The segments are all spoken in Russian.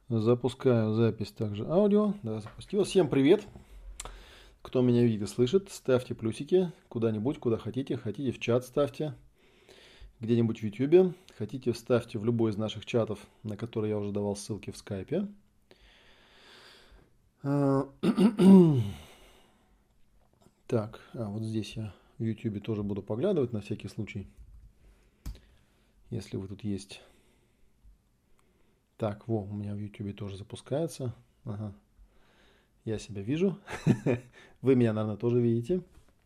Запускаю запись также аудио. Да, запустила. Всем привет. Кто меня видит и слышит, ставьте плюсики куда-нибудь, куда хотите. Хотите в чат ставьте, где-нибудь в YouTube. Хотите вставьте в любой из наших чатов, на который я уже давал ссылки в скайпе. Так, вот здесь я в YouTube тоже буду поглядывать на всякий случай, если вы тут есть. Так, у меня в YouTube тоже запускается. Ага. Я себя вижу. Вы меня, наверное, тоже видите.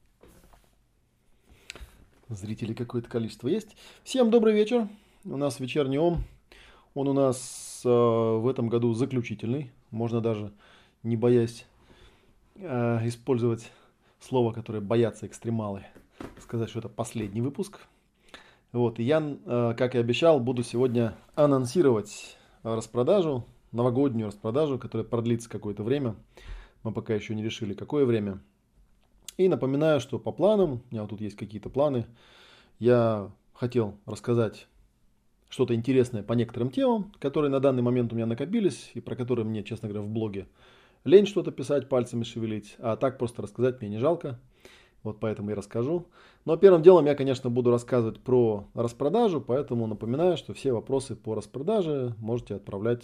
Зрителей какое-то количество есть. Всем добрый вечер. У нас вечерний ом. Он у нас в этом году заключительный. Можно даже, не боясь использовать слово, которое боятся экстремалы, сказать, что это последний выпуск. Вот, и я, как и обещал, буду сегодня анонсировать распродажу, новогоднюю распродажу, которая продлится какое-то время. Мы пока еще не решили, какое время. И напоминаю, что по планам, у меня вот тут есть какие-то планы, я хотел рассказать что-то интересное по некоторым темам, которые на данный момент у меня накопились, и про которые мне, честно говоря, в блоге лень что-то писать, пальцами шевелить, а так просто рассказать мне не жалко. Вот поэтому и расскажу. Но первым делом я, конечно, буду рассказывать про распродажу, поэтому напоминаю, что все вопросы по распродаже можете отправлять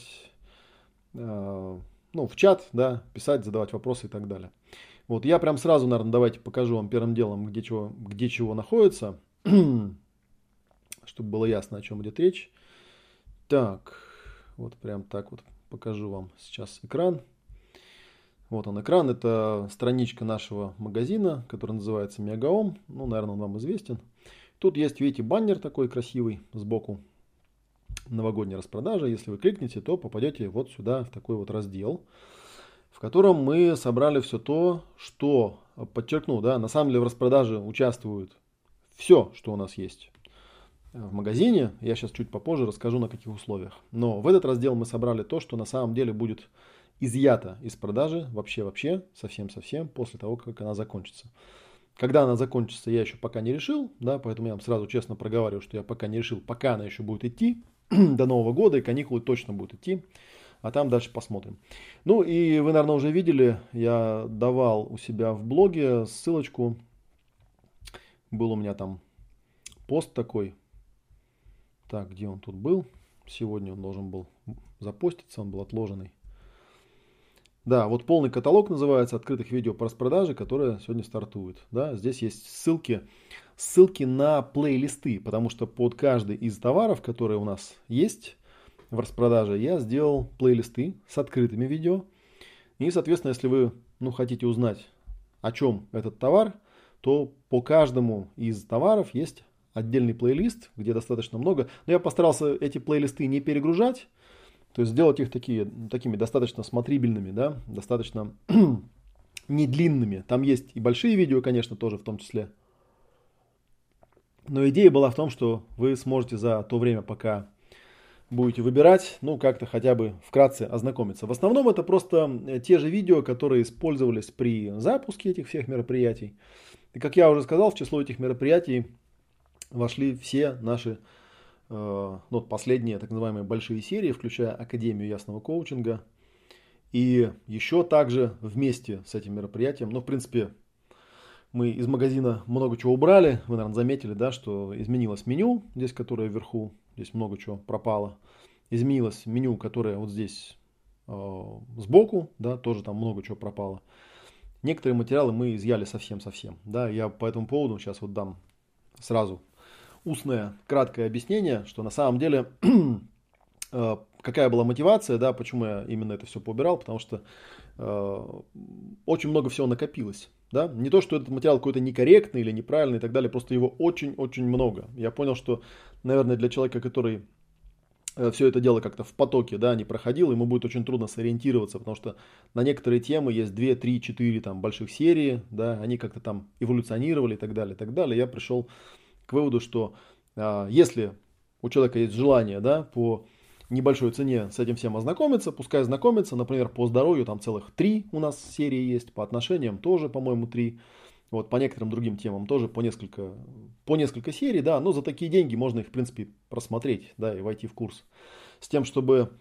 в чат, да, писать, задавать вопросы и так далее. Вот я прям сразу, наверное, давайте покажу вам первым делом, где чего находится, чтобы было ясно, о чем идет речь. Так, вот прям так вот покажу вам сейчас экран. Вот он экран, это страничка нашего магазина, который называется Мегаом. Ну, наверное, он вам известен. Тут есть, видите, баннер такой красивый сбоку. Новогодняя распродажа. Если вы кликнете, то попадете вот сюда, в такой вот раздел, в котором мы собрали все то, что, подчеркну, да, на самом деле в распродаже участвует все, что у нас есть в магазине. Я сейчас чуть попозже расскажу, на каких условиях. Но в этот раздел мы собрали то, что на самом деле будет изъято из продажи вообще, совсем, после того, как она закончится. Когда она закончится, я еще пока не решил, да, поэтому я вам сразу честно проговариваю, что я пока не решил, пока она еще будет идти до Нового года, и каникулы точно будут идти, а там дальше посмотрим. Ну и вы, наверное, уже видели, я давал у себя в блоге ссылочку, был у меня там пост такой, так, где он тут был, сегодня он должен был запоститься, он был отложенный. Да, вот полный каталог называется открытых видео по распродаже, которые сегодня стартуют. Да, здесь есть ссылки на плейлисты, потому что под каждый из товаров, которые у нас есть в распродаже, я сделал плейлисты с открытыми видео. И, соответственно, если вы хотите узнать, о чем этот товар, то по каждому из товаров есть отдельный плейлист, где достаточно много. Но я постарался эти плейлисты не перегружать. То есть сделать их такими достаточно смотрибельными, да, достаточно не длинными. Там есть и большие видео, конечно, тоже в том числе. Но идея была в том, что вы сможете за то время, пока будете выбирать, как-то хотя бы вкратце ознакомиться. В основном это просто те же видео, которые использовались при запуске этих всех мероприятий. И как я уже сказал, в число этих мероприятий вошли все наши последние так называемые большие серии, включая Академию ясного коучинга. И еще также вместе с этим мероприятием, в принципе, мы из магазина много чего убрали. Вы, наверное, заметили, да, что изменилось меню, здесь, которое вверху, здесь много чего пропало. Изменилось меню, которое вот здесь сбоку, да, тоже там много чего пропало. Некоторые материалы мы изъяли совсем. Да, я по этому поводу сейчас вот дам сразу устное краткое объяснение, что на самом деле какая была мотивация, да, почему я именно это все поубирал, потому что очень много всего накопилось. Да? Не то, что этот материал какой-то некорректный или неправильный и так далее, просто его очень-очень много. Я понял, что, наверное, для человека, который все это дело как-то в потоке, да, не проходил, ему будет очень трудно сориентироваться, потому что на некоторые темы есть 2, 3, 4 там, больших серии, да, они как-то там эволюционировали и так далее, и так далее. Я пришел к выводу, что если у человека есть желание, да, по небольшой цене с этим всем ознакомиться, пускай знакомится, например, по здоровью там целых 3 у нас серии есть, по отношениям тоже, по-моему, 3, вот по некоторым другим темам тоже по несколько серий, да, но за такие деньги можно их, в принципе, просмотреть, да, и войти в курс. С тем, чтобы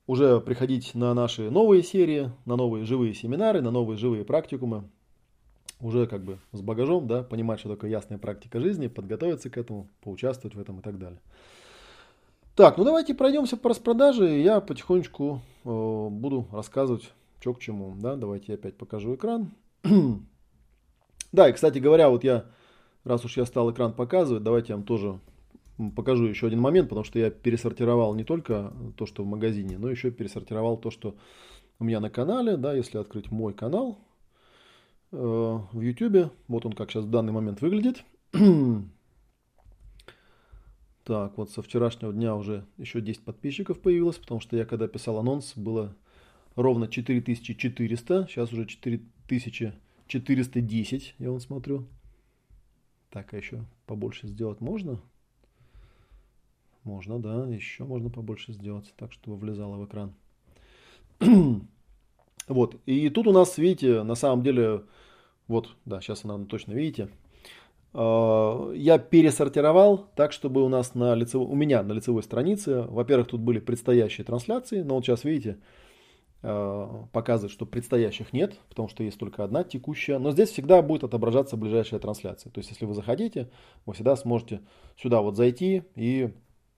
уже приходить на наши новые серии, на новые живые семинары, на новые живые практикумы, уже как бы с багажом, да, понимать, что такое ясная практика жизни, подготовиться к этому, поучаствовать в этом и так далее. Так, ну давайте пройдемся по распродаже, и я потихонечку буду рассказывать, что к чему. Да? Давайте я опять покажу экран. Да, и, кстати говоря, вот я, раз уж я стал экран показывать, давайте я вам тоже покажу еще один момент, потому что я пересортировал не только то, что в магазине, но еще пересортировал то, что у меня на канале. Да, если открыть мой канал в YouTube, вот он как сейчас в данный момент выглядит. Так, вот со вчерашнего дня уже еще 10 подписчиков появилось, потому что я когда писал анонс, было ровно 4400, сейчас уже 4410, я вон смотрю. Так, а еще побольше сделать можно? Можно, да, еще можно побольше сделать, так, чтобы влезало в экран. Вот, и тут у нас, видите, на самом деле, вот, да, сейчас, наверное, точно видите, я пересортировал так, чтобы у нас у меня на лицевой странице, во-первых, тут были предстоящие трансляции, но вот сейчас, видите, показывает, что предстоящих нет, потому что есть только одна текущая, но здесь всегда будет отображаться ближайшая трансляция. То есть, если вы заходите, вы всегда сможете сюда вот зайти и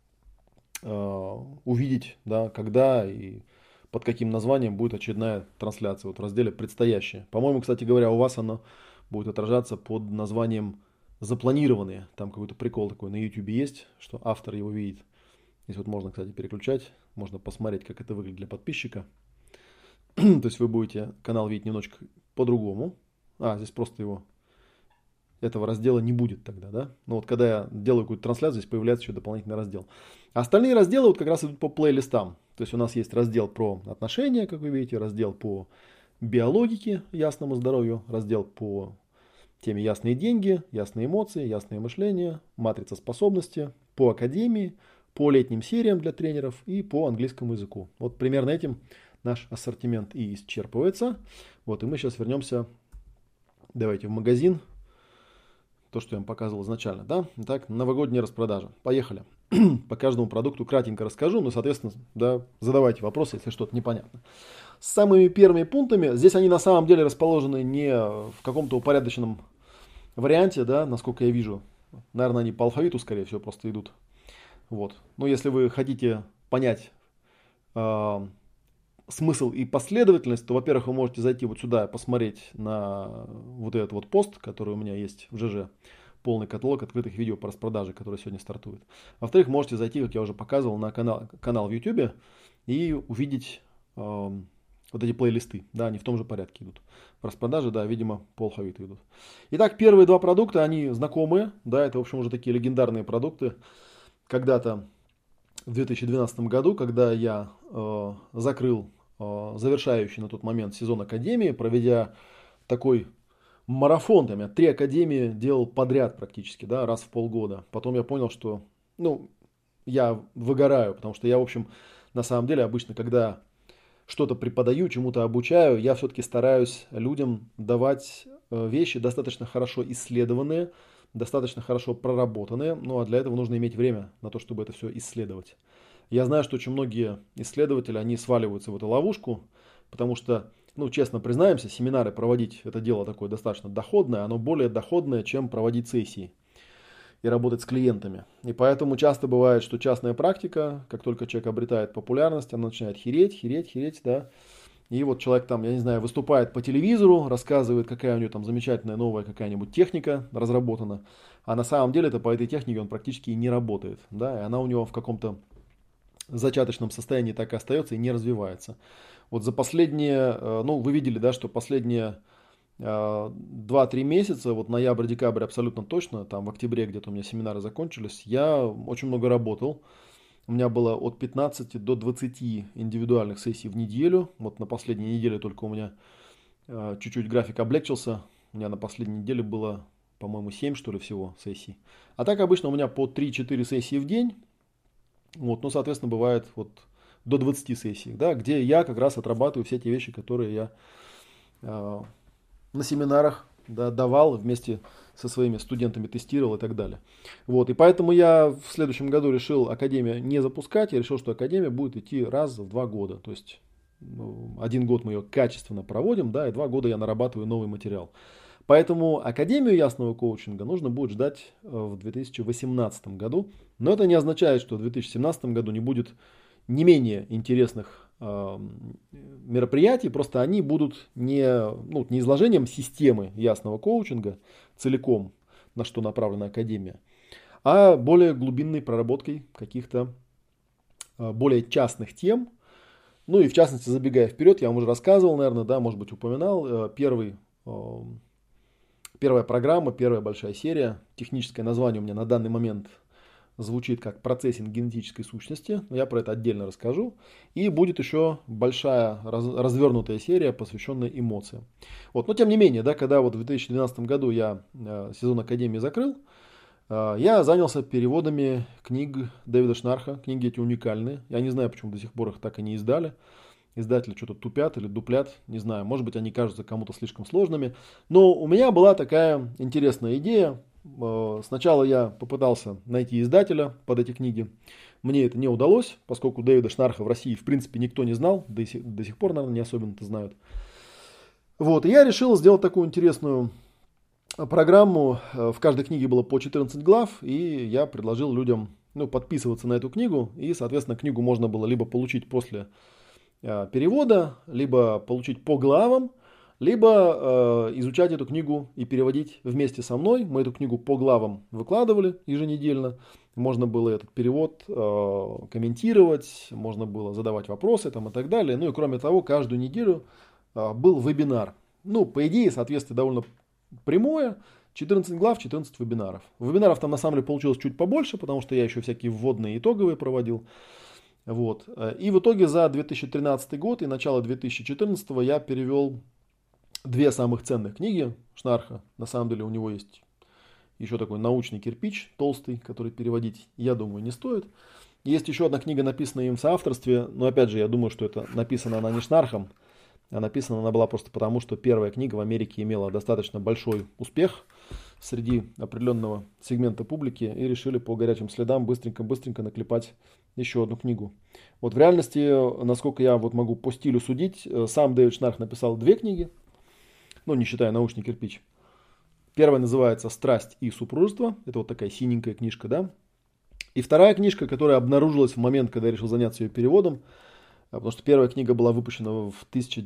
увидеть, да, когда и под каким названием будет очередная трансляция вот в разделе «Предстоящие». По-моему, кстати говоря, у вас она будет отражаться под названием «Запланированные». Там какой-то прикол такой на YouTube есть, что автор его видит. Здесь вот можно, кстати, переключать, можно посмотреть, как это выглядит для подписчика. То есть вы будете канал видеть немножечко по-другому. Здесь просто этого раздела не будет тогда, да? Но вот когда я делаю какую-то трансляцию, здесь появляется еще дополнительный раздел. А остальные разделы вот как раз идут по плейлистам. То есть у нас есть раздел про отношения, как вы видите, раздел по биологике, ясному здоровью, раздел по теме ясные деньги, ясные эмоции, ясное мышление, матрица способности, по академии, по летним сериям для тренеров и по английскому языку. Вот примерно этим наш ассортимент и исчерпывается. Вот, и мы сейчас вернемся, давайте, в магазин. То, что я вам показывал изначально, да? Итак, новогодняя распродажа. Поехали. По каждому продукту кратенько расскажу, но, соответственно, да, задавайте вопросы, если что-то непонятно. С самыми первыми пунктами, здесь они на самом деле расположены не в каком-то упорядоченном варианте, да, насколько я вижу. Наверное, они по алфавиту, скорее всего, просто идут. Вот. Но если вы хотите понять смысл и последовательность, то, во-первых, вы можете зайти вот сюда и посмотреть на вот этот вот пост, который у меня есть в ЖЖ, полный каталог открытых видео по распродаже, который сегодня стартует. Во-вторых, можете зайти, как я уже показывал, на канал в YouTube и увидеть вот эти плейлисты. Да, они в том же порядке идут. В распродаже, да, видимо, по алфавиту идут. Итак, первые два продукта, они знакомые. Да, это, в общем, уже такие легендарные продукты. Когда-то в 2012 году, когда я закрыл завершающий на тот момент сезон Академии, проведя такой марафон, там я 3 Академии делал подряд практически, да, раз в полгода. Потом я понял, что, я выгораю, потому что я, в общем, на самом деле обычно, когда что-то преподаю, чему-то обучаю, я все-таки стараюсь людям давать вещи достаточно хорошо исследованные, достаточно хорошо проработанные, ну а для этого нужно иметь время на то, чтобы это все исследовать. Я знаю, что очень многие исследователи, они сваливаются в эту ловушку, потому что, честно признаемся, семинары проводить, это дело такое достаточно доходное, оно более доходное, чем проводить сессии и работать с клиентами. И поэтому часто бывает, что частная практика, как только человек обретает популярность, она начинает хереть, да. И вот человек там, я не знаю, выступает по телевизору, рассказывает, какая у него там замечательная новая какая-нибудь техника разработана. А на самом деле это по этой технике он практически и не работает. Да, и она у него в каком-то зачаточном состоянии так и остается и не развивается. Вот за последние, вы видели, да, что последние 2-3 месяца, вот ноябрь, декабрь абсолютно точно, там в октябре где-то у меня семинары закончились, я очень много работал. У меня было от 15 до 20 индивидуальных сессий в неделю. Вот на последней неделе только у меня чуть-чуть график облегчился. У меня на последней неделе было, по-моему, 7, что ли, всего сессий. А так обычно у меня по 3-4 сессии в день. Вот, соответственно, бывает вот до 20 сессий, да, где я как раз отрабатываю все те вещи, которые я на семинарах да, давал вместе со своими студентами, тестировал и так далее. Вот, и поэтому я в следующем году решил Академию не запускать, я решил, что Академия будет идти раз в 2 года, то есть один год мы ее качественно проводим, да, и 2 года я нарабатываю новый материал. Поэтому Академию ясного коучинга нужно будет ждать в 2018 году. Но это не означает, что в 2017 году не будет не менее интересных мероприятий. Просто они будут не изложением системы ясного коучинга целиком, на что направлена Академия, а более глубинной проработкой каких-то более частных тем. Ну и в частности, забегая вперед, я вам уже рассказывал, наверное, да, может быть, упоминал, первая программа, первая большая серия, техническое название у меня на данный момент звучит как процессинг генетической сущности, но я про это отдельно расскажу. И будет еще большая развернутая серия, посвященная эмоциям. Вот. Но тем не менее, да, когда вот в 2012 году я сезон Академии закрыл, я занялся переводами книг Дэвида Шнарха. Книги эти уникальные. Я не знаю, почему до сих пор их так и не издали. Издатели что-то тупят или дуплят, не знаю, может быть, они кажутся кому-то слишком сложными. Но у меня была такая интересная идея. Сначала я попытался найти издателя под эти книги. Мне это не удалось, поскольку Дэвида Шнарха в России в принципе никто не знал, до сих пор, наверное, не особенно-то знают. Вот, и я решил сделать такую интересную программу. В каждой книге было по 14 глав, и я предложил людям подписываться на эту книгу, и, соответственно, книгу можно было либо получить после перевода, либо получить по главам, либо изучать эту книгу и переводить вместе со мной. Мы эту книгу по главам выкладывали еженедельно. Можно было этот перевод комментировать, можно было задавать вопросы там, и так далее. Ну и кроме того, каждую неделю был вебинар. Ну, по идее, соответствие довольно прямое. 14 глав, 14 вебинаров. Вебинаров там на самом деле получилось чуть побольше, потому что я еще всякие вводные и итоговые проводил. Вот. И в итоге за 2013 год и начало 2014 я перевел 2 самых ценных книги Шнарха. На самом деле у него есть еще такой научный кирпич толстый, который переводить, я думаю, не стоит. Есть еще одна книга, написанная им в соавторстве, но опять же, я думаю, что это написана она не Шнархом, а написана она была просто потому, что первая книга в Америке имела достаточно большой успех среди определенного сегмента публики и решили по горячим следам быстренько наклепать еще одну книгу. Вот в реальности, насколько я вот могу по стилю судить, сам Дэвид Шнарх написал 2 книги, ну не считая научный кирпич. Первая называется «Страсть и супружество». Это вот такая синенькая книжка, да. И вторая книжка, которая обнаружилась в момент, когда я решил заняться ее переводом, потому что первая книга была выпущена в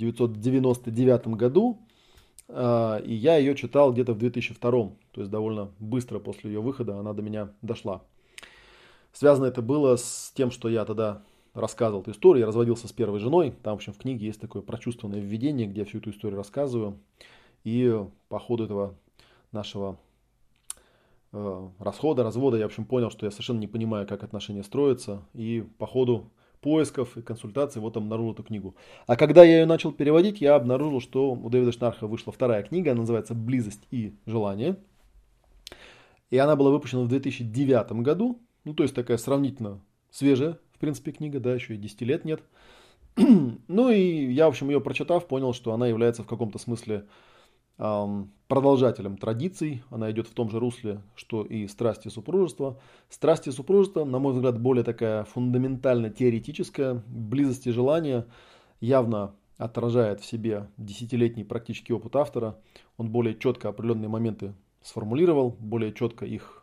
1999 году, и я ее читал где-то в 2002, то есть довольно быстро после ее выхода она до меня дошла. Связано это было с тем, что я тогда рассказывал эту историю, я разводился с первой женой, там, в общем, в книге есть такое прочувствованное введение, где я всю эту историю рассказываю, и по ходу этого нашего развода, я, в общем, понял, что я совершенно не понимаю, как отношения строятся, и по ходу поисков и консультаций вот обнаружил эту книгу. А когда я ее начал переводить, я обнаружил, что у Дэвида Шнарха вышла вторая книга, она называется «Близость и желание». И она была выпущена в 2009 году, ну то есть такая сравнительно свежая, в принципе, книга, да, еще и 10 лет нет. Ну и я, в общем, ее прочитав, понял, что она является в каком-то смысле продолжателем традиций. Она идет в том же русле, что и «Страсть и супружество». «Страсть и супружество», на мой взгляд, более такая фундаментально теоретическая. «Близость и желание» явно отражает в себе десятилетний практический опыт автора. Он более четко определенные моменты сформулировал, более четко их,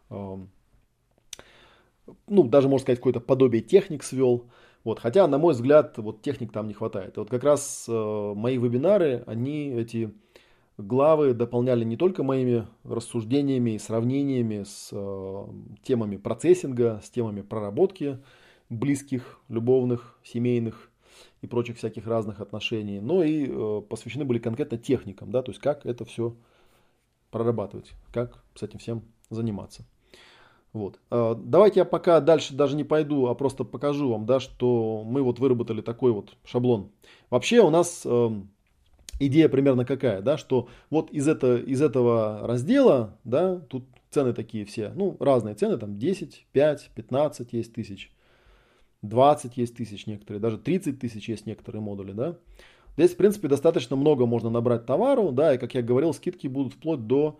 даже можно сказать, какое-то подобие техник свел. Вот, хотя, на мой взгляд, вот техник там не хватает. И вот как раз мои вебинары, они эти главы дополняли не только моими рассуждениями и сравнениями с темами процессинга, с темами проработки близких, любовных, семейных и прочих всяких разных отношений, но и посвящены были конкретно техникам, да, то есть как это все прорабатывать, как с этим всем заниматься. Вот. Давайте я пока дальше даже не пойду, а просто покажу вам, да, что мы вот выработали такой вот шаблон. Вообще у нас идея примерно какая, да, что вот из этого раздела, да, тут цены такие все, разные цены, там 10, 5, 15 есть тысяч, 20 есть тысяч некоторые, даже 30 тысяч есть некоторые модули, да. Здесь, в принципе, достаточно много можно набрать товару, да, и, как я говорил, скидки будут вплоть до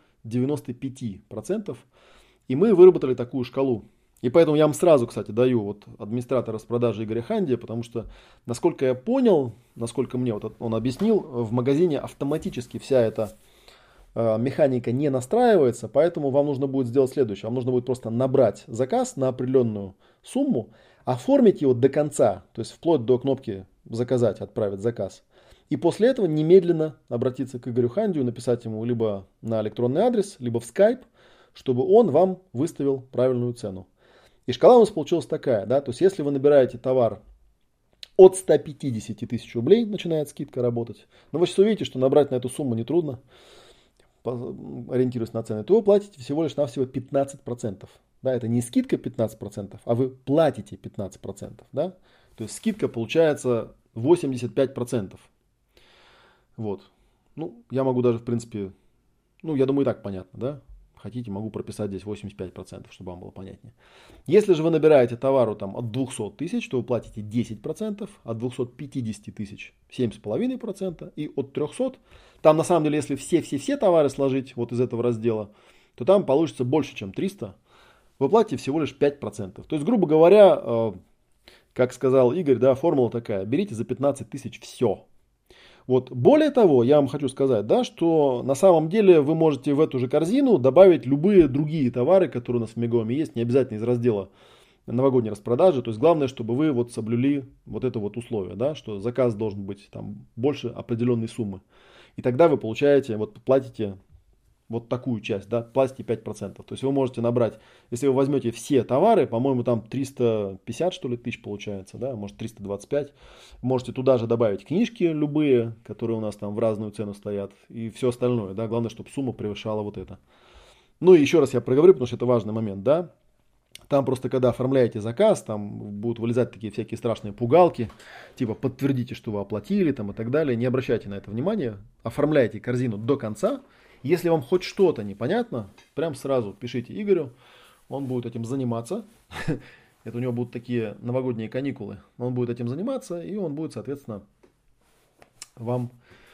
95%. И мы выработали такую шкалу. И поэтому я вам сразу, кстати, даю вот администратора распродажи Игоря Ханди, потому что, насколько я понял, насколько мне вот он объяснил, в магазине автоматически вся эта механика не настраивается, поэтому вам нужно будет сделать следующее. Вам нужно будет просто набрать заказ на определенную сумму, оформить его до конца, то есть вплоть до кнопки «Заказать», «Отправить заказ». И после этого немедленно обратиться к Игорю Хандию, написать ему либо на электронный адрес, либо в Skype, чтобы он вам выставил правильную цену. И шкала у нас получилась такая, да, то есть если вы набираете товар от 150 тысяч рублей, начинает скидка работать, но вы сейчас увидите, что набрать на эту сумму нетрудно, ориентируясь на цены, то вы платите всего лишь навсего 15%. Да, это не скидка 15%, а вы платите 15%. Да? То есть скидка получается 85%. Вот. Ну, я могу даже, в принципе, ну, я думаю, и так понятно, да? Хотите, могу прописать здесь 85%, чтобы вам было понятнее. Если же вы набираете товару там, от 200 тысяч, то вы платите 10%, от 250 тысяч 7,5% и от 300, там на самом деле, если все товары сложить вот из этого раздела, то там получится больше, чем 300, вы платите всего лишь 5%. То есть, грубо говоря, как сказал Игорь, да, формула такая, берите за 15 тысяч все. Вот. Более того, я вам хочу сказать, да, что на самом деле вы можете в эту же корзину добавить любые другие товары, которые у нас в Мегоме есть, не обязательно из раздела новогодней распродажи. То есть главное, чтобы вы вот соблюли вот это вот условие, да, что заказ должен быть там больше определенной суммы. И тогда вы получаете, вот платите вот такую часть, да, платите 5%. То есть вы можете набрать, если вы возьмете все товары, по-моему, там 350, что ли, тысяч получается, да, может 325. Можете туда же добавить книжки любые, которые у нас там в разную цену стоят, и все остальное, да, главное, чтобы сумма превышала вот это. Ну и еще раз я проговорю, потому что это важный момент, да. Там просто, когда оформляете заказ, там будут вылезать такие всякие страшные пугалки, типа подтвердите, что вы оплатили там и так далее. Не обращайте на это внимания, оформляйте корзину до конца. Если вам хоть что-то непонятно, прям сразу пишите Игорю, он будет этим заниматься. Это у него будут такие новогодние каникулы. Он будет этим заниматься, и он будет, соответственно, вам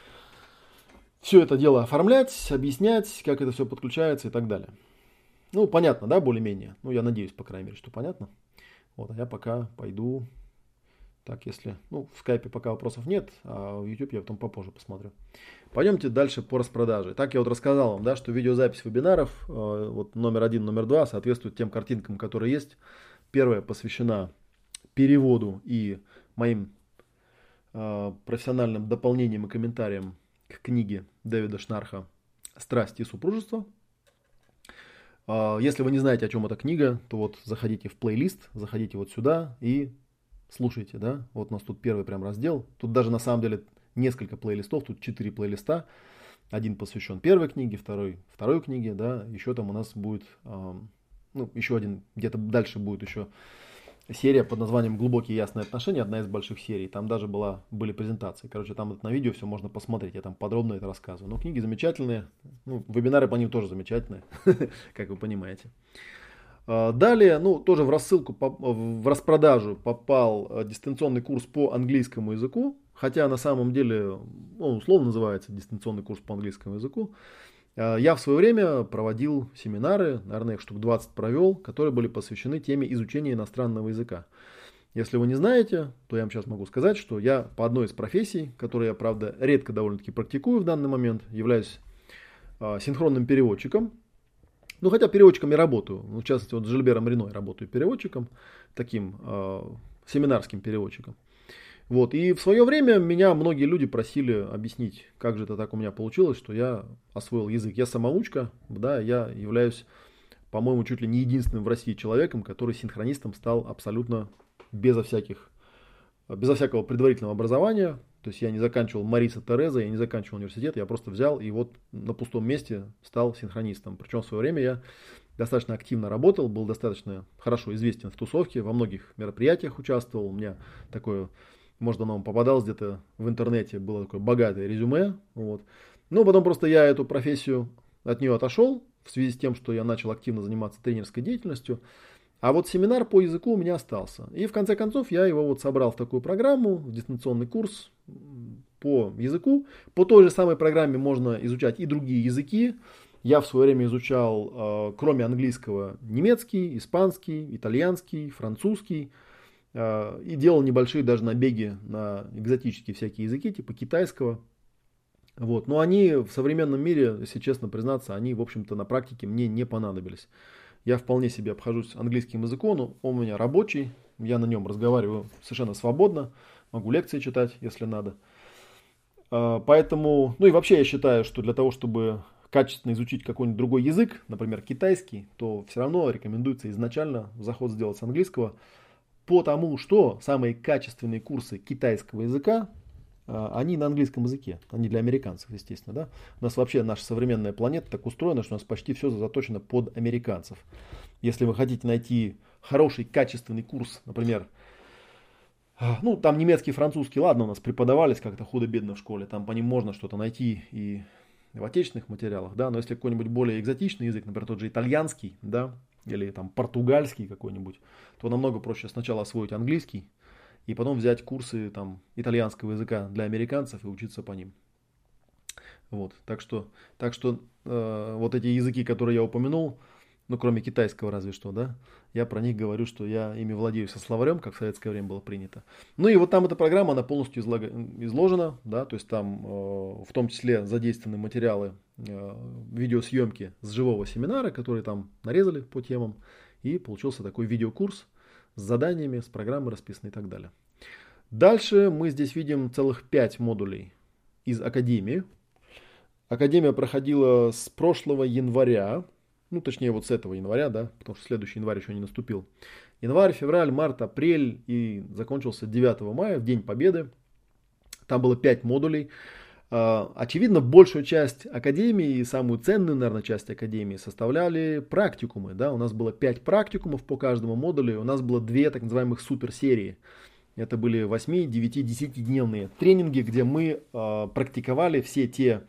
все это дело оформлять, объяснять, как это все подключается и так далее. Ну, понятно, да, более-менее. Ну, я надеюсь, по крайней мере, что понятно. Вот, а я пока пойду. Так, если, ну, в скайпе пока вопросов нет, а в YouTube я потом попозже посмотрю. Пойдемте дальше по распродаже. Так, я вот рассказал вам, да, что видеозапись вебинаров, вот номер 1, номер 2, соответствуют тем картинкам, которые есть. Первая посвящена переводу и моим профессиональным дополнениям и комментариям к книге Дэвида Шнарха «Страсть и супружество». Если вы не знаете, о чем эта книга, то вот заходите в плейлист, заходите вот сюда и слушайте, да, вот у нас тут первый прям раздел, тут даже на самом деле несколько плейлистов, тут 4 плейлиста, один посвящен первой книге, второй книге, да, еще там у нас будет, ну, еще один, где-то дальше будет еще серия под названием «Глубокие ясные отношения», одна из больших серий, там даже были презентации, короче, там на видео все можно посмотреть, я там подробно это рассказываю, но книги замечательные, ну, вебинары по ним тоже замечательные, как вы понимаете. Далее, ну, тоже в рассылку, в распродажу попал дистанционный курс по английскому языку, хотя на самом деле он условно называется дистанционный курс по английскому языку. Я в свое время проводил семинары, наверное, их штук 20 провел, которые были посвящены теме изучения иностранного языка. Если вы не знаете, то я вам сейчас могу сказать, что я по одной из профессий, которые я, правда, редко довольно-таки практикую в данный момент, являюсь синхронным переводчиком. Ну, хотя переводчиком я работаю. В частности, вот с Жильбером Рено я работаю переводчиком, таким семинарским переводчиком. Вот. И в свое время меня многие люди просили объяснить, как же это так у меня получилось, что я освоил язык. Я самоучка, да, я являюсь, по-моему, чуть ли не единственным в России человеком, который синхронистом стал абсолютно безо всякого предварительного образования. То есть я не заканчивал Мариса Тереза, я не заканчивал университет, я просто взял и вот на пустом месте стал синхронистом. Причем в свое время я достаточно активно работал, был достаточно хорошо известен в тусовке, во многих мероприятиях участвовал. У меня такое, может, оно вам попадалось где-то в интернете, было такое богатое резюме. Вот. Но потом просто я эту профессию от нее отошел в связи с тем, что я начал активно заниматься тренерской деятельностью. А вот семинар по языку у меня остался. И в конце концов я его вот собрал в такую программу, в дистанционный курс. по языку. По той же самой программе можно изучать и другие языки. Я в свое время изучал, кроме английского, немецкий, испанский, итальянский, французский. И делал небольшие даже набеги на экзотические всякие языки, типа китайского. Вот. Но они в современном мире, если честно признаться, они, в общем-то, на практике мне не понадобились. Я вполне себе обхожусь английским языком, но он у меня рабочий, я на нем разговариваю совершенно свободно, могу лекции читать, если надо. Поэтому, ну и вообще я считаю, что для того, чтобы качественно изучить какой-нибудь другой язык, например, китайский, то все равно рекомендуется изначально заход сделать с английского, потому что самые качественные курсы китайского языка, они на английском языке, они для американцев, естественно. Да? У нас вообще наша современная планета так устроена, что у нас почти все заточено под американцев. Если вы хотите найти хороший, качественный курс, например, ну, там немецкий, французский, ладно, у нас преподавались как-то худо-бедно в школе, там по ним можно что-то найти и в отечественных материалах, да, но если какой-нибудь более экзотичный язык, например, тот же итальянский, да, или там португальский какой-нибудь, то намного проще сначала освоить английский, и потом взять курсы там итальянского языка для американцев и учиться по ним. Вот, так что вот эти языки, которые я упомянул, ну, кроме китайского разве что, да, я про них говорю, что я ими владею со словарем, как в советское время было принято. Ну и вот там эта программа, она полностью изложена, да, то есть там в том числе задействованы материалы видеосъемки с живого семинара, которые там нарезали по темам, и получился такой видеокурс с заданиями, с программой расписаны и так далее. Дальше мы здесь видим целых 5 модулей из Академии. Академия проходила с прошлого января, ну, точнее, вот с этого января, да, потому что следующий январь еще не наступил. Январь, февраль, март, апрель и закончился 9 мая, в День Победы. Там было 5 модулей. Очевидно, большую часть Академии и самую ценную, наверное, часть Академии составляли практикумы. Да? У нас было 5 практикумов по каждому модулю, у нас было 2 так называемых суперсерии. Это были 8, 9, 10-дневные тренинги, где мы практиковали все те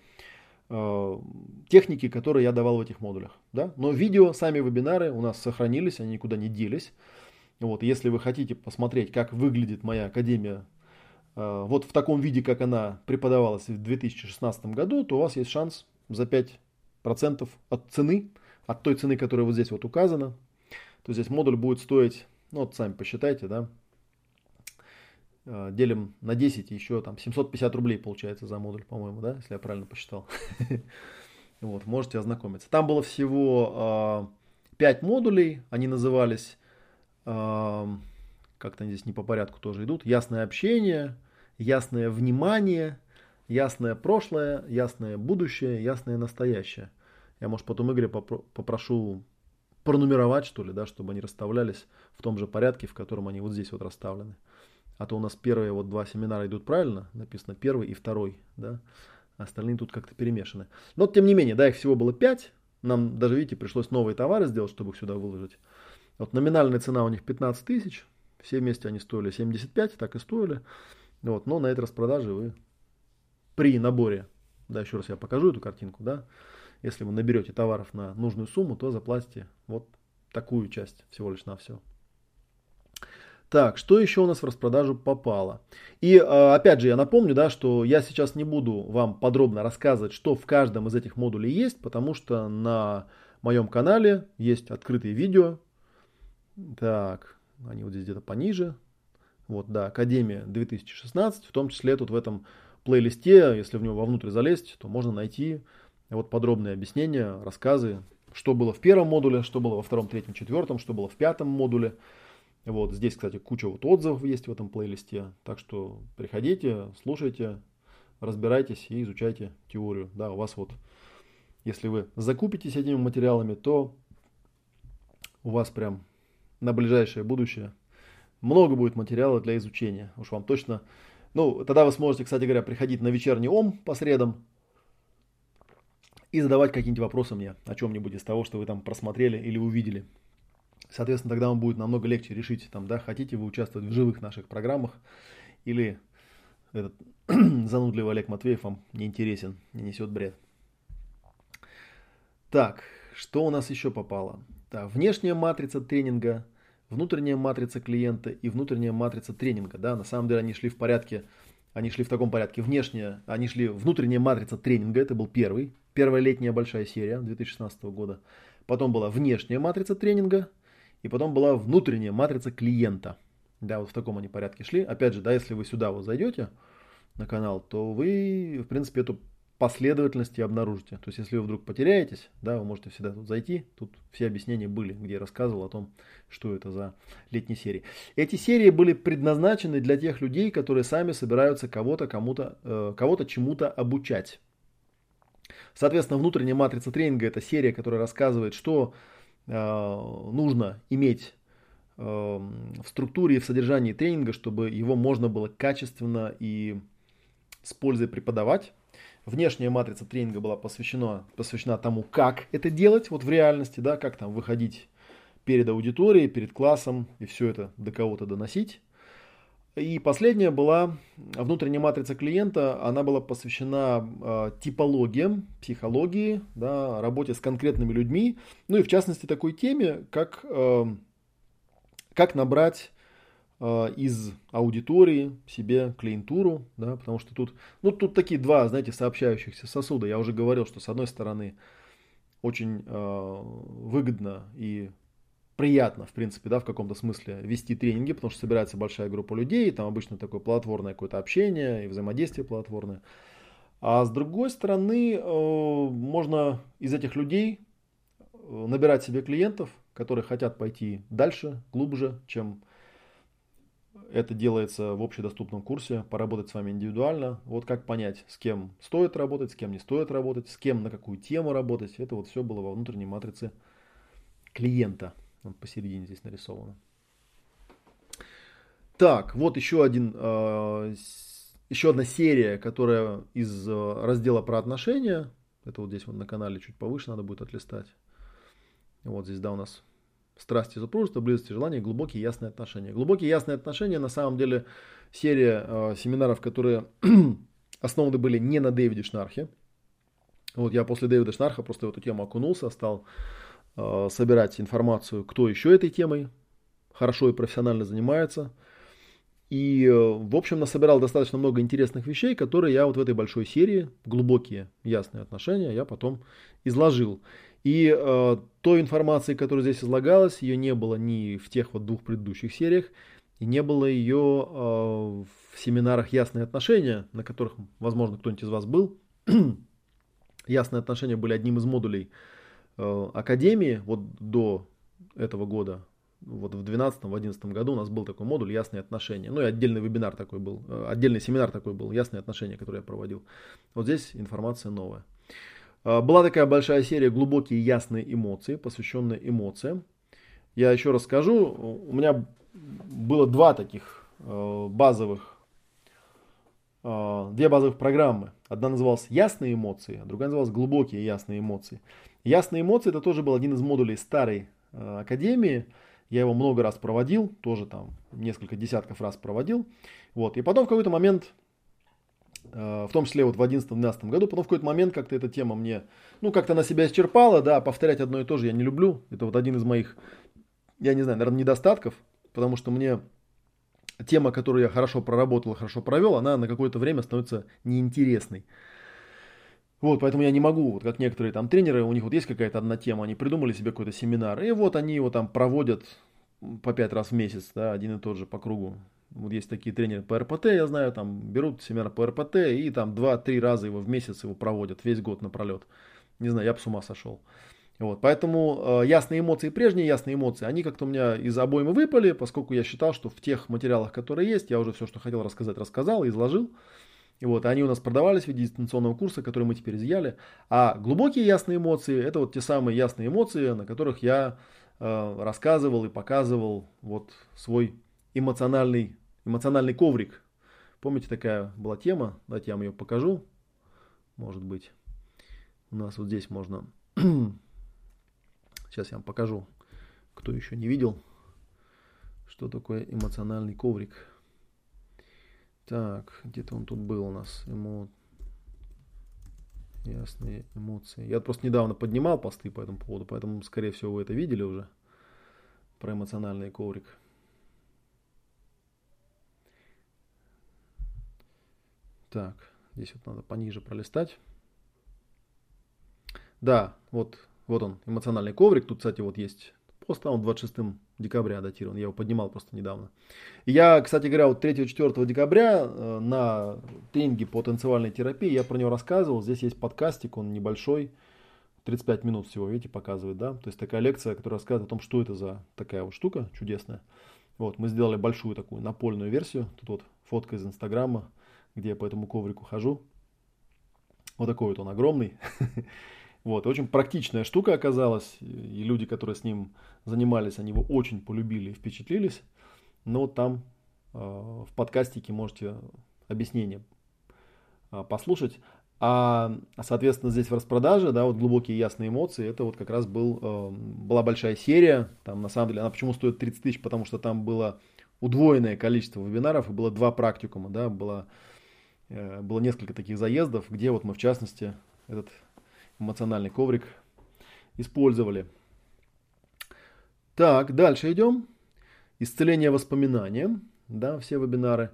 техники, которые я давал в этих модулях. Да? Но видео, сами вебинары у нас сохранились, они никуда не делись. Вот, если вы хотите посмотреть, как выглядит моя Академия вот в таком виде, как она преподавалась в 2016 году, то у вас есть шанс за 5% от цены, от той цены, которая вот здесь вот указана. То здесь модуль будет стоить, ну вот сами посчитайте, да, делим на 10, еще там 750 рублей получается за модуль, по-моему, да, если я правильно посчитал. Вот, можете ознакомиться. Там было всего 5 модулей, они назывались, как-то они здесь не по порядку тоже идут, ясное общение, ясное внимание, ясное прошлое, ясное будущее, ясное настоящее. Я, может, потом Игоря попрошу пронумеровать, что ли, да, чтобы они расставлялись в том же порядке, в котором они вот здесь вот расставлены. А то у нас первые вот 2 семинара идут правильно, написано первый и второй, да, а остальные тут как-то перемешаны. Но тем не менее, да, их всего было 5, нам даже, видите, пришлось новые товары сделать, чтобы их сюда выложить. Вот номинальная цена у них 15 тысяч, все вместе они стоили 75, так и стоили, вот, но на этой распродаже вы при наборе, да, еще раз я покажу эту картинку, да, если вы наберете товаров на нужную сумму, то заплатите вот такую часть всего лишь на все. Так, что еще у нас в распродажу попало? И опять же, я напомню, да, что я сейчас не буду вам подробно рассказывать, что в каждом из этих модулей есть, потому что на моем канале есть открытые видео. Так, они вот здесь где-то пониже. Вот, да, Академия 2016, в том числе тут в этом плейлисте, если в него вовнутрь залезть, то можно найти вот подробные объяснения, рассказы, что было в первом модуле, что было во втором, третьем, четвертом, что было в пятом модуле. Вот здесь, кстати, куча вот отзывов есть в этом плейлисте, так что приходите, слушайте, разбирайтесь и изучайте теорию. Да, у вас вот, если вы закупитесь этими материалами, то у вас прям на ближайшее будущее много будет материала для изучения. Уж вам точно, ну, тогда вы сможете, кстати говоря, приходить на вечерний ом по средам и задавать какие-нибудь вопросы мне о чем-нибудь из того, что вы там просмотрели или увидели. Соответственно, тогда вам будет намного легче решить, там, да, хотите вы участвовать в живых наших программах, или этот занудливый Олег Матвеев вам не интересен, не несет бред. Так, что у нас еще попало? Так, внешняя матрица тренинга, внутренняя матрица клиента и внутренняя матрица тренинга. Да, на самом деле они шли в порядке Они шли в таком порядке. Они шли внутренняя матрица тренинга, это был первая летняя большая серия 2016 года. Потом была внешняя матрица тренинга, и потом была внутренняя матрица клиента. Да, вот в таком они порядке шли. Опять же, да, если вы сюда вот зайдете на канал, то вы, в принципе, эту последовательность и обнаружите. То есть, если вы вдруг потеряетесь, да, вы можете всегда тут зайти. Тут все объяснения были, где я рассказывал о том, что это за летние серии. Эти серии были предназначены для тех людей, которые сами собираются кого-то чему-то обучать. Соответственно, внутренняя матрица тренинга — это серия, которая рассказывает, что нужно иметь в структуре и в содержании тренинга, чтобы его можно было качественно и с пользой преподавать. Внешняя матрица тренинга была посвящена тому, как это делать вот в реальности, да, как там выходить перед аудиторией, перед классом и все это до кого-то доносить. И последняя была внутренняя матрица клиента, она была посвящена типологиям, психологии, да, работе с конкретными людьми, ну и в частности такой теме, как набрать из аудитории себе клиентуру, да, потому что тут такие два, знаете, сообщающихся сосуда. Я уже говорил, что с одной стороны очень выгодно и приятно, в принципе, да, в каком-то смысле вести тренинги, потому что собирается большая группа людей, там обычно такое плодотворное какое-то общение и взаимодействие плодотворное. А с другой стороны, можно из этих людей набирать себе клиентов, которые хотят пойти дальше, глубже, чем это делается в общедоступном курсе, поработать с вами индивидуально. Вот как понять, с кем стоит работать, с кем не стоит работать, с кем на какую тему работать. Это вот все было во внутренней матрице клиента. Вот посередине здесь нарисовано. Так, вот еще одна серия, которая из раздела про отношения. Это вот здесь вот на канале чуть повыше надо будет отлистать. Вот здесь, да, у нас страсти, супружества, близости, желания, глубокие ясные отношения. Глубокие ясные отношения на самом деле серия семинаров, которые основаны были не на Дэвиде Шнархе. Вот я после Дэвида Шнарха просто в эту тему окунулся, стал собирать информацию, кто еще этой темой хорошо и профессионально занимается. И, в общем, насобирал достаточно много интересных вещей, которые я вот в этой большой серии, глубокие ясные отношения, я потом изложил. И той информации, которая здесь излагалась, ее не было ни в тех вот двух предыдущих сериях, и не было ее в семинарах «Ясные отношения», на которых, возможно, кто-нибудь из вас был. «Ясные отношения» были одним из модулей Академии вот до этого года. Вот в 2012-2011 году у нас был такой модуль «Ясные отношения». Ну и отдельный вебинар такой был, отдельный семинар такой был «Ясные отношения», который я проводил. Вот здесь информация новая. Была такая большая серия «Глубокие ясные эмоции», посвященная эмоциям. Я еще раз скажу, у меня было две базовых программы. Одна называлась «Ясные эмоции», а другая называлась «Глубокие ясные эмоции». «Ясные эмоции» — это тоже был один из модулей старой Академии. Я его много раз проводил, тоже там несколько десятков раз проводил. Вот. И потом в какой-то момент, в том числе вот в 2011-2012 году, потом в какой-то момент как-то эта тема мне, как-то на себя исчерпала, да, повторять одно и то же я не люблю. Это вот один из моих, я не знаю, наверное, недостатков, потому что мне тема, которую я хорошо проработал, хорошо провел, она на какое-то время становится неинтересной. Вот, поэтому я не могу, вот как некоторые там тренеры, у них вот есть какая-то одна тема, они придумали себе какой-то семинар, и вот они его там проводят по 5 раз в месяц, да, один и тот же по кругу. Вот есть такие тренеры по РПТ, я знаю, там берут семинар по РПТ и там 2-3 раза его в месяц его проводят, весь год напролет. Не знаю, я бы с ума сошел. Вот, поэтому ясные эмоции, прежние ясные эмоции, они как-то у меня из обоймы выпали, поскольку я считал, что в тех материалах, которые есть, я уже все, что хотел рассказать, рассказал, изложил. И вот они у нас продавались в виде дистанционного курса, который мы теперь изъяли. А глубокие ясные эмоции — это вот те самые ясные эмоции, на которых я рассказывал и показывал вот свой эмоциональный коврик. Помните, такая была тема? Давайте я вам ее покажу. Может быть, у нас вот здесь можно... Сейчас я вам покажу, кто еще не видел, что такое эмоциональный коврик. Так, где-то он тут был у нас. Ясные эмоции. Я просто недавно поднимал посты по этому поводу, поэтому, скорее всего, вы это видели уже. Про эмоциональный коврик. Так, здесь вот надо пониже пролистать. Да, вот он, эмоциональный коврик. Тут, кстати, вот есть пост, он 26 декабря датирован. Я его поднимал просто недавно. И я, кстати говоря, вот 3-4 декабря на тренинге по танцевальной терапии я про него рассказывал. Здесь есть подкастик, он небольшой, 35 минут всего, видите, показывает, да. То есть такая лекция, которая рассказывает о том, что это за такая вот штука чудесная. Вот, мы сделали большую такую напольную версию. Тут вот фотка из Инстаграма, где я по этому коврику хожу. Вот такой вот он огромный. Вот, очень практичная штука оказалась, и люди, которые с ним занимались, они его очень полюбили и впечатлились. Но вот там в подкастике можете объяснение послушать. Соответственно, здесь в распродаже, да, вот глубокие ясные эмоции, это вот как раз была большая серия. Там на самом деле, она почему стоит 30 тысяч, потому что там было удвоенное количество вебинаров, и было 2 практикума, да, было несколько таких заездов, где вот мы в частности этот эмоциональный коврик использовали. Так, дальше идем. Исцеление воспоминаниям, да, все вебинары.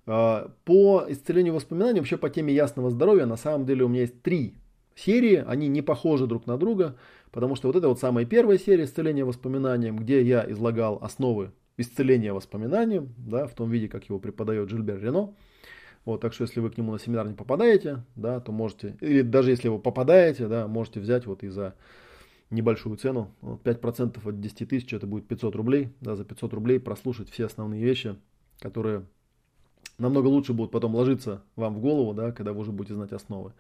По исцелению воспоминаний, вообще по теме ясного здоровья, на самом деле у меня есть 3 серии, они не похожи друг на друга, потому что вот это вот самая первая серия исцеления воспоминаниям, где я излагал основы исцеления воспоминаниям, да, в том виде, как его преподает Жильбер Рено. Вот, так что если вы к нему на семинар не попадаете, да, то можете, или даже если вы попадаете, да, можете взять вот и за небольшую цену, вот 5% от 10 тысяч, это будет 500 рублей, да, за 500 рублей прослушать все основные вещи, которые намного лучше будут потом ложиться вам в голову, да, когда вы уже будете знать основы.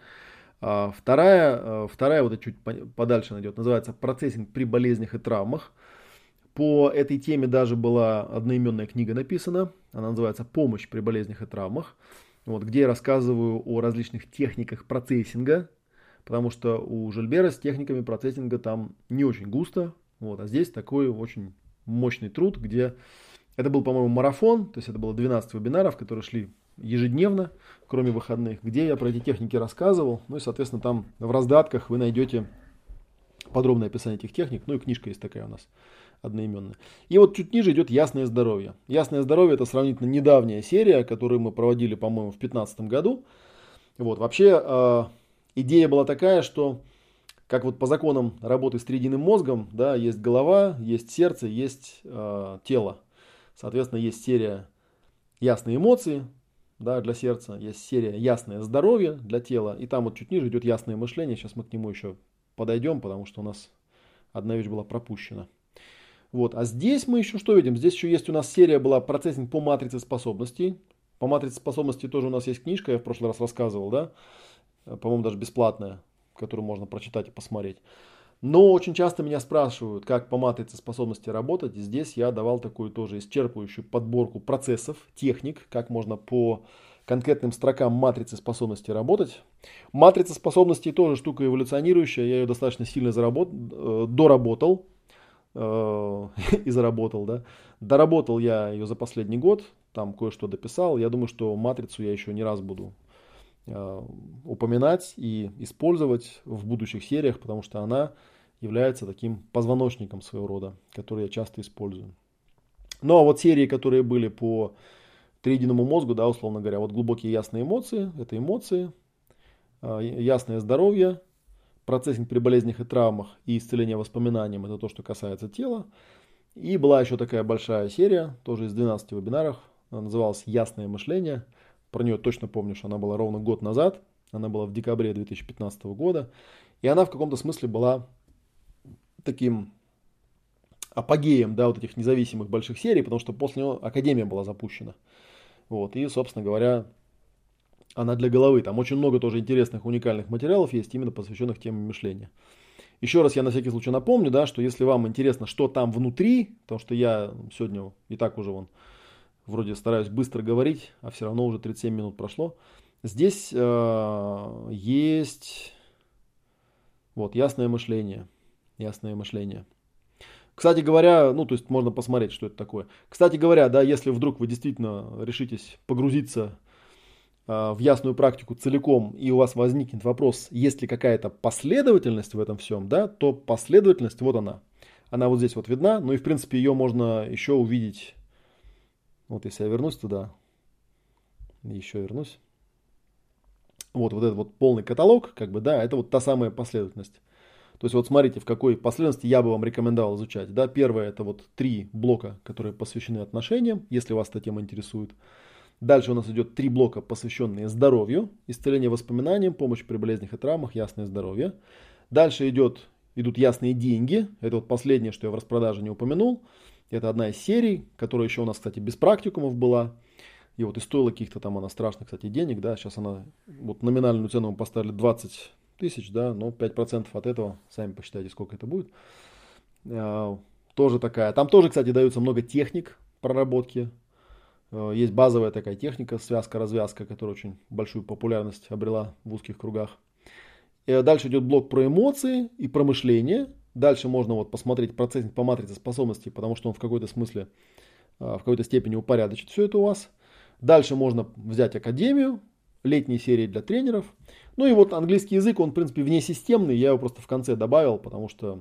Вторая вот чуть подальше идет, называется «Процессинг при болезнях и травмах». По этой теме даже была одноименная книга написана, она называется «Помощь при болезнях и травмах», вот, где я рассказываю о различных техниках процессинга, потому что у Жильбера с техниками процессинга там не очень густо, вот, а здесь такой очень мощный труд, где это был, по-моему, марафон, то есть это было 12 вебинаров, которые шли ежедневно, кроме выходных, где я про эти техники рассказывал, ну и, соответственно, там в раздатках вы найдете подробное описание этих техник, ну и книжка есть такая у нас одноименная. И вот чуть ниже идет «Ясное здоровье». «Ясное здоровье» — это сравнительно недавняя серия, которую мы проводили, по-моему, в 2015 году. Вот, вообще идея была такая, что как вот по законам работы с триединым мозгом, да, есть голова, есть сердце, есть тело. Соответственно, есть серия «Ясные эмоции», да, для сердца, есть серия «Ясное здоровье» для тела, и там вот чуть ниже идет «Ясное мышление». Сейчас мы к нему еще подойдем, потому что у нас одна вещь была пропущена. Вот. А здесь мы еще что видим? Здесь еще есть у нас серия была «Процессинг по матрице способностей». По матрице способностей тоже у нас есть книжка, я в прошлый раз рассказывал, да, по-моему, даже бесплатная, которую можно прочитать и посмотреть. Но очень часто меня спрашивают, как по матрице способностей работать. И здесь я давал такую тоже исчерпывающую подборку процессов, техник, как можно по конкретным строкам матрицы способностей работать. Матрица способностей тоже штука эволюционирующая, я ее достаточно сильно доработал. И заработал, да. Доработал я ее за последний год, там кое-что дописал. Я думаю, что матрицу я еще не раз буду упоминать и использовать в будущих сериях, потому что она является таким позвоночником своего рода, который я часто использую. Ну а вот серии, которые были по триединому мозгу, да, условно говоря, вот глубокие ясные эмоции, это эмоции, ясное здоровье, процессинг при болезнях и травмах и исцеление воспоминаниям, это то, что касается тела. И была еще такая большая серия, тоже из 12 вебинаров, она называлась «Ясное мышление». Про нее точно помню, что она была ровно год назад, она была в декабре 2015 года. И она в каком-то смысле была таким апогеем, да, вот этих независимых больших серий, потому что после нее Академия была запущена. Вот, и, собственно говоря, она для головы. Там очень много тоже интересных, уникальных материалов есть, именно посвященных теме мышления. Еще раз я на всякий случай напомню, да, что если вам интересно, что там внутри, потому что я сегодня и так уже вроде стараюсь быстро говорить, а все равно уже 37 минут прошло. Здесь есть вот ясное мышление. Ясное мышление. Кстати говоря, ну то есть можно посмотреть, что это такое. Кстати говоря, да, если вдруг вы действительно решитесь погрузиться в ясную практику целиком, и у вас возникнет вопрос, есть ли какая-то последовательность в этом всем, да, то последовательность вот она. Она вот здесь вот видна, ну и в принципе ее можно еще увидеть. Вот если я вернусь туда, еще вернусь. Вот этот вот полный каталог, как бы, да, это вот та самая последовательность. То есть вот смотрите, в какой последовательности я бы вам рекомендовал изучать. Да, первое это вот 3 блока, которые посвящены отношениям, если вас эта тема интересует. Дальше у нас идет 3 блока, посвященные здоровью, исцеление воспоминаниям, помощь при болезнях и травмах, ясное здоровье. Дальше идут ясные деньги. Это вот последнее, что я в распродаже не упомянул. Это одна из серий, которая еще у нас, кстати, без практикумов была. И вот и стоила каких-то там она страшных, кстати, денег, да. Сейчас она, вот номинальную цену мы поставили 20 тысяч, да, но 5% от этого, сами посчитайте, сколько это будет. Тоже такая. Там тоже, кстати, даются много техник проработки. Есть базовая такая техника, связка-развязка, которая очень большую популярность обрела в узких кругах. Дальше идет блок про эмоции и про мышление. Дальше можно вот посмотреть процессинг по матрице способностей, потому что он в какой-то смысле, в какой-то степени упорядочит все это у вас. Дальше можно взять академию, летние серии для тренеров. Ну и вот английский язык, он в принципе внесистемный, я его просто в конце добавил, потому что,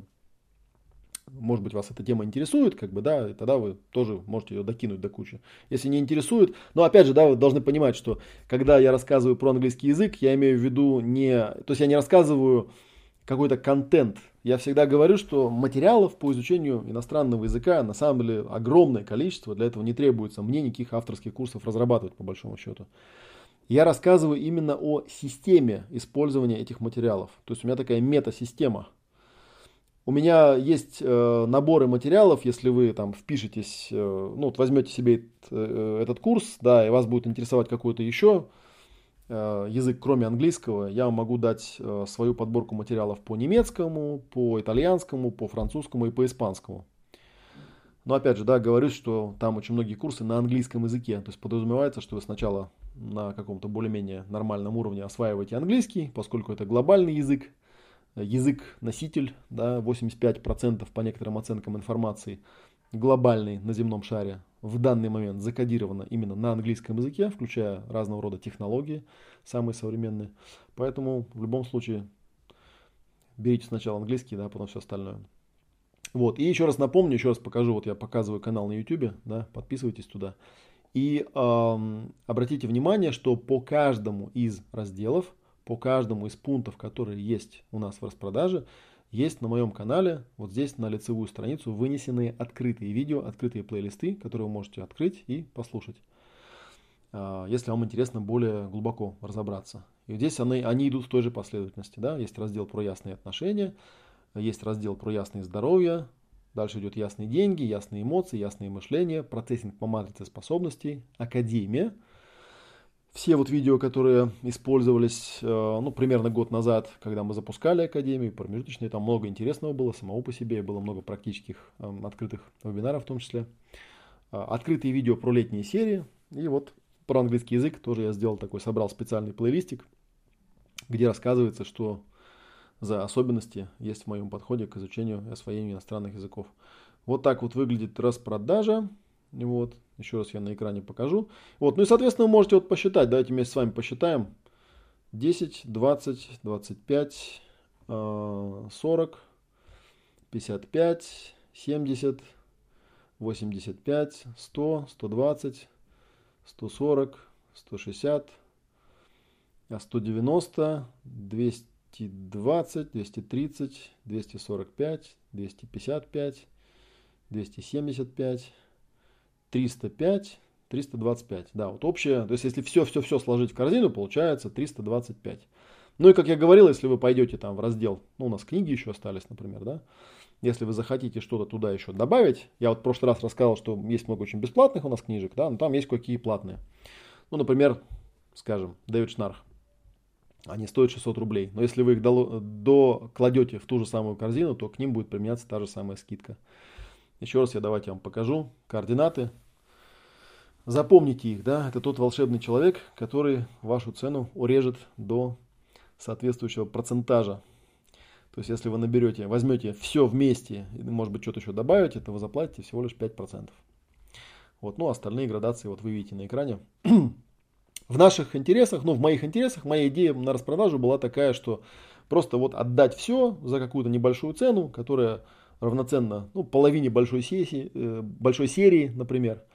может быть, вас эта тема интересует, как бы, да, и тогда вы тоже можете ее докинуть до кучи. Если не интересует, но опять же, да, вы должны понимать, что когда я рассказываю про английский язык, я имею в виду то есть я не рассказываю какой-то контент. Я всегда говорю, что материалов по изучению иностранного языка на самом деле огромное количество, для этого не требуется мне никаких авторских курсов разрабатывать, по большому счету. Я рассказываю именно о системе использования этих материалов. То есть у меня такая мета-система. У меня есть наборы материалов, если вы там впишетесь, ну вот возьмете себе этот курс, да, и вас будет интересовать какой-то еще язык, кроме английского, я вам могу дать свою подборку материалов по немецкому, по итальянскому, по французскому и по испанскому. Но опять же, да, говорю, что там очень многие курсы на английском языке. То есть подразумевается, что вы сначала на каком-то более-менее нормальном уровне осваиваете английский, поскольку это глобальный язык, язык-носитель, да, 85% по некоторым оценкам информации глобальный на земном шаре в данный момент закодировано именно на английском языке, включая разного рода технологии, самые современные. Поэтому в любом случае берите сначала английский, да, потом все остальное. Вот, и еще раз напомню, еще раз покажу, вот я показываю канал на YouTube, да, подписывайтесь туда. И обратите внимание, что по каждому из разделов, по каждому из пунктов, которые есть у нас в распродаже, есть на моем канале, вот здесь на лицевую страницу, вынесенные открытые видео, открытые плейлисты, которые вы можете открыть и послушать, если вам интересно более глубоко разобраться. И здесь они идут в той же последовательности. Да? Есть раздел про ясные отношения, есть раздел про ясное здоровье, дальше идет ясные деньги, ясные эмоции, ясное мышление, процессинг по матрице способностей, академия. Все вот видео, которые использовались, ну, примерно год назад, когда мы запускали академию, промежуточные, там много интересного было самого по себе, было много практических открытых вебинаров в том числе. Открытые видео про летние серии, и вот про английский язык тоже я сделал такой, собрал специальный плейлистик, где рассказывается, что за особенности есть в моем подходе к изучению и освоению иностранных языков. Вот так вот выглядит распродажа. Вот, еще раз я на экране покажу. Вот, ну и, соответственно, вы можете вот посчитать. Давайте вместе с вами посчитаем. 10, 20, 25, 40, 55, 70, 85, 100, 120, 140, 160, 190, 220, 230, 245, 255, 275, 305, 325. Да, вот общее, то есть если все сложить в корзину, получается 325. Ну и как я говорил, если вы пойдете там в раздел, ну у нас книги еще остались, например, да, если вы захотите что-то туда еще добавить, я вот в прошлый раз рассказал, что есть много очень бесплатных у нас книжек, да, но там есть кое-какие платные. Ну, например, скажем, Дэвид Шнарх. Они стоят 600 рублей. Но если вы их кладете в ту же самую корзину, то к ним будет применяться та же самая скидка. Еще раз давайте вам покажу координаты. Запомните их, да, это тот волшебный человек, который вашу цену урежет до соответствующего процентажа. То есть, если вы возьмете все вместе, и, может быть, что-то еще добавите, то вы заплатите всего лишь 5%. Вот, ну, остальные градации вот вы видите на экране. В наших интересах, ну, в моих интересах, моя идея на распродажу была такая, что просто вот отдать все за какую-то небольшую цену, которая равноценна, ну, половине большой серии, например.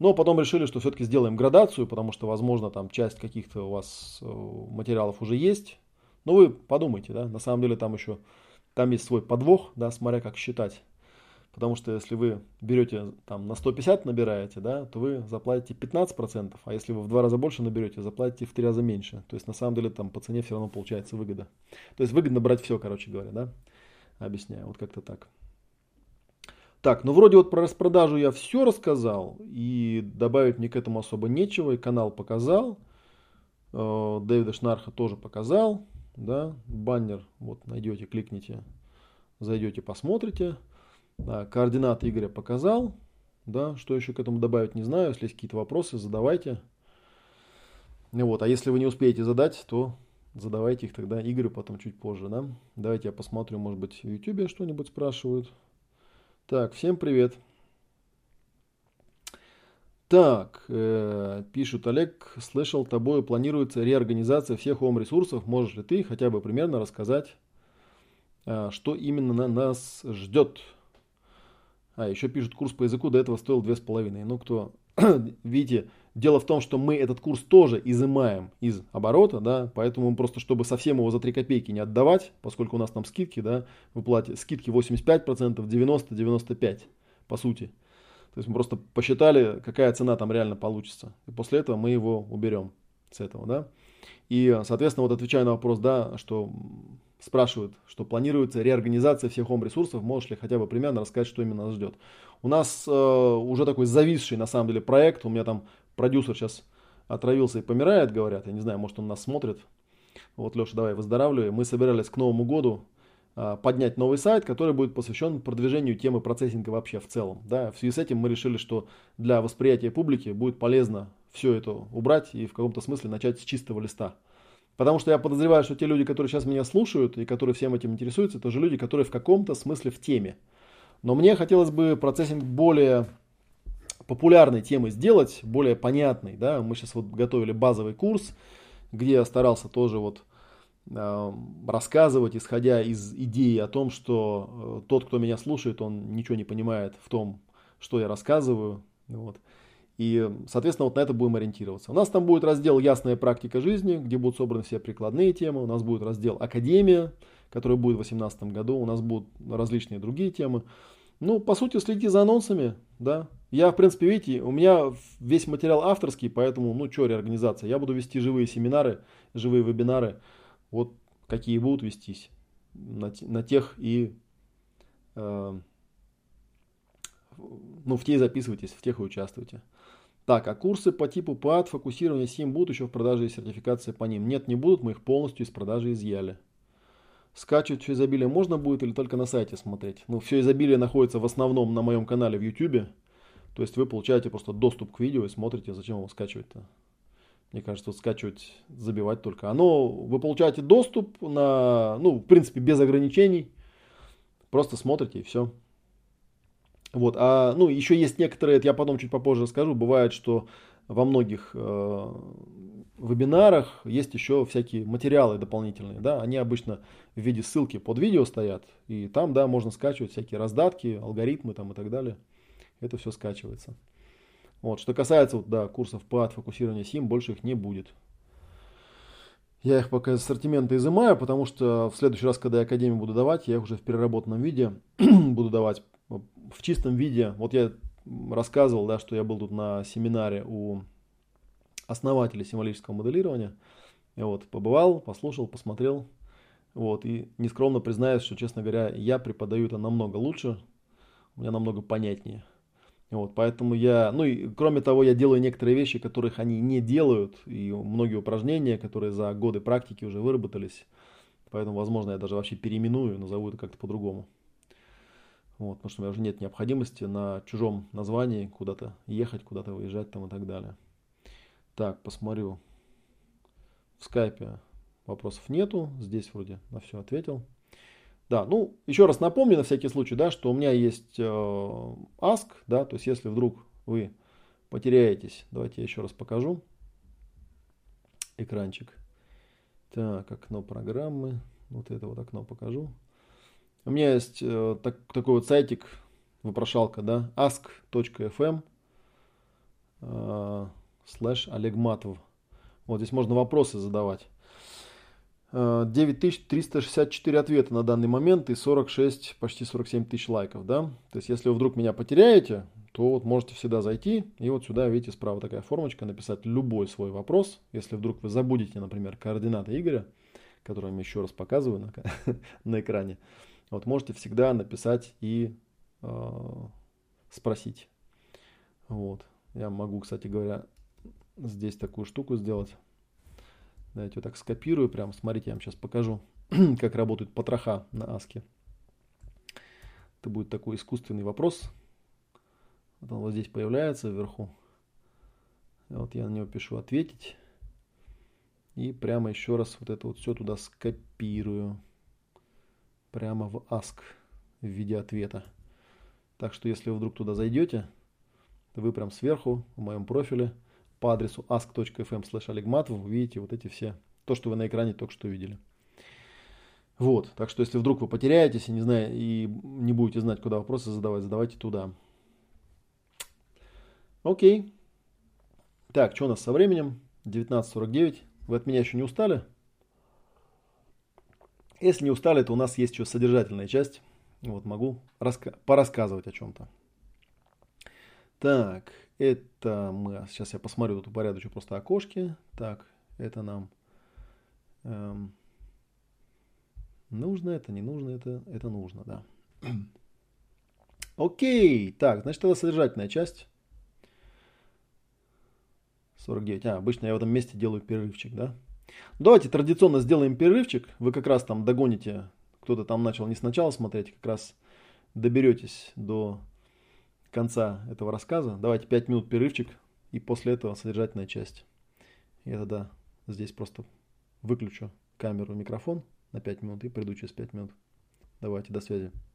Но потом решили, что все-таки сделаем градацию, потому что, возможно, там часть каких-то у вас материалов уже есть. Но вы подумайте, да, на самом деле там есть свой подвох, да, смотря как считать. Потому что если вы берете там на 150 набираете, да, то вы заплатите 15%, а если вы в 2 раза больше наберете, заплатите в 3 раза меньше. То есть на самом деле там по цене все равно получается выгода. То есть выгодно брать все, короче говоря, да. Объясняю, вот как-то так. Так, ну вроде вот про распродажу я все рассказал, и добавить мне к этому особо нечего, и канал показал, Дэвида Шнарха тоже показал, да, баннер, вот найдете, кликните, зайдете, посмотрите, да, координаты Игоря показал, да, что еще к этому добавить не знаю, если есть какие-то вопросы, задавайте, вот, а если вы не успеете задать, то задавайте их тогда Игорю потом чуть позже, да, давайте я посмотрю, может быть в YouTube что-нибудь спрашивают. Так, всем привет. Так, пишут, Олег, слышал, тобой планируется реорганизация всех ОМ-ресурсов. Можешь ли ты хотя бы примерно рассказать, что именно нас ждет? Еще пишут, курс по языку до этого стоил 2,5. Ну, кто, видите, дело в том, что мы этот курс тоже изымаем из оборота, да, поэтому просто, чтобы совсем его за 3 копейки не отдавать, поскольку у нас там скидки, да, в уплате, скидки 85%, 90%, 95%, по сути. То есть мы просто посчитали, какая цена там реально получится. И после этого мы его уберем с этого, да. И, соответственно, вот отвечая на вопрос, да, что спрашивают, что планируется реорганизация всех хом-ресурсов, можешь ли хотя бы примерно рассказать, что именно нас ждет. У нас уже такой зависший, на самом деле, проект. У меня там продюсер сейчас отравился и помирает, говорят. Я не знаю, может он нас смотрит. Вот, Леша, давай, выздоравливай. Мы собирались к Новому году поднять новый сайт, который будет посвящен продвижению темы процессинга вообще в целом. Да. В связи с этим мы решили, что для восприятия публики будет полезно все это убрать и в каком-то смысле начать с чистого листа. Потому что я подозреваю, что те люди, которые сейчас меня слушают и которые всем этим интересуются, это же люди, которые в каком-то смысле в теме. Но мне хотелось бы процессинг более популярной темой сделать, более понятной. Да. Мы сейчас вот готовили базовый курс, где я старался тоже вот рассказывать, исходя из идеи о том, что тот, кто меня слушает, он ничего не понимает в том, что я рассказываю. Вот. И, соответственно, вот на это будем ориентироваться. У нас там будет раздел «Ясная практика жизни», где будут собраны все прикладные темы. У нас будет раздел «Академия», который будет в 2018 году. У нас будут различные другие темы. Ну, по сути, следите за анонсами, да. Я, в принципе, видите, у меня весь материал авторский, поэтому, ну, что реорганизация. Я буду вести живые семинары, живые вебинары. Вот какие будут вестись, на тех и, ну, в те и записывайтесь, в тех и участвуйте. Так, а курсы по типу ПАД, фокусирование СИМ будут еще в продаже и сертификация по ним? Нет, не будут, мы их полностью из продажи изъяли. Скачивать все изобилие можно будет или только на сайте смотреть? Ну, все изобилие находится в основном на моем канале в YouTube. То есть вы получаете просто доступ к видео и смотрите, зачем его скачивать-то. Мне кажется, вот скачивать, забивать только. Вы получаете доступ на, ну, в принципе, без ограничений. Просто смотрите и все. Вот, ну, еще есть некоторые, это я потом чуть попозже расскажу, бывает, что во многих вебинарах есть еще всякие материалы дополнительные, да, они обычно в виде ссылки под видео стоят, и там, да, можно скачивать всякие раздатки, алгоритмы там и так далее. Это все скачивается. Вот, что касается вот, да, курсов по фокусированию СИМ, больше их не будет. Я их пока из ассортимента изымаю, потому что в следующий раз, когда я Академию буду давать, я их уже в переработанном виде буду давать. В чистом виде. Вот я рассказывал, да, что я был тут на семинаре у основателей символического моделирования. Я вот побывал, послушал, посмотрел. Вот, и нескромно признаюсь, что, честно говоря, я преподаю это намного лучше, у меня намного понятнее. Вот, поэтому ну и кроме того, я делаю некоторые вещи, которых они не делают, и многие упражнения, которые за годы практики уже выработались. Поэтому, возможно, я даже вообще переименую, назову это как-то по-другому. Вот, потому что у меня уже нет необходимости на чужом названии куда-то ехать, куда-то выезжать там и так далее. Так, посмотрю. В скайпе вопросов нету, здесь вроде на все ответил. Да, ну, еще раз напомню на всякий случай, да, что у меня есть Ask, да, то есть если вдруг вы потеряетесь, давайте я еще раз покажу экранчик. Так, окно программы, вот это вот окно покажу. У меня есть такой вот сайтик, вопрошалка, да, ask.fm. слэш Олег Матов. Вот здесь можно вопросы задавать. 9364 ответа на данный момент и 46, почти 47 тысяч лайков, да? То есть, если вы вдруг меня потеряете, то вот можете всегда зайти, и вот сюда, видите, справа такая формочка, написать любой свой вопрос. Если вдруг вы забудете, например, координаты Игоря, которые я вам еще раз показываю на экране, вот можете всегда написать и спросить. Вот. Я могу, кстати говоря, здесь такую штуку сделать. Давайте вот так скопирую прям. Смотрите, я вам сейчас покажу, как работают потроха на Аске. Это будет такой искусственный вопрос. Вот он вот здесь появляется вверху. И вот я на него пишу «ответить». И прямо еще раз вот это вот все туда скопирую. Прямо в Ask в виде ответа. Так что если вы вдруг туда зайдете, то вы прям сверху в моем профиле по адресу ask.fm/olegmatov увидите вот эти все, то, что вы на экране только что видели. Вот, так что если вдруг вы потеряетесь и не будете знать, куда вопросы задавать, задавайте туда. Окей. Так, что у нас со временем? 19:49. Вы от меня еще не устали? Если не устали, то у нас есть еще содержательная часть. Вот, могу порассказывать о чем-то. Так, это мы... Сейчас я посмотрю, тут упорядочу просто окошки. Так, это нам нужно, это не нужно, это нужно, да. Окей, так, значит, это содержательная часть. 49. Обычно я в этом месте делаю перерывчик, да? Давайте традиционно сделаем перерывчик. Вы как раз там догоните, кто-то там начал не сначала смотреть, как раз доберетесь до конца этого рассказа. Давайте 5 минут перерывчик, и после этого содержательная часть. Я тогда здесь просто выключу камеру, микрофон на 5 минут и приду через 5 минут. Давайте, до связи.